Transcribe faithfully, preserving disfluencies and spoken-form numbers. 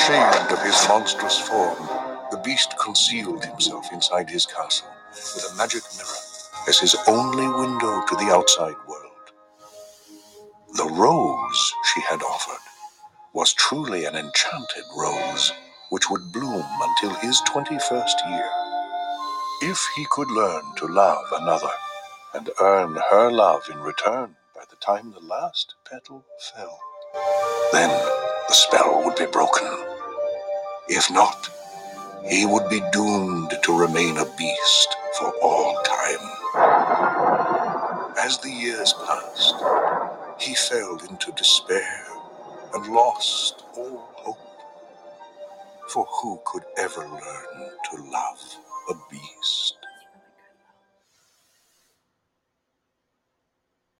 Ashamed of his monstrous form, the beast concealed himself inside his castle with a magic mirror as his only window to the outside world. The rose she had offered was truly an enchanted rose, which would bloom until his twenty-first year. If he could learn to love another and earn her love in return by the time the last petal fell, then the spell would be broken. If not, he would be doomed to remain a beast for all time. As the years passed, he fell into despair and lost all hope. For who could ever learn to love a beast?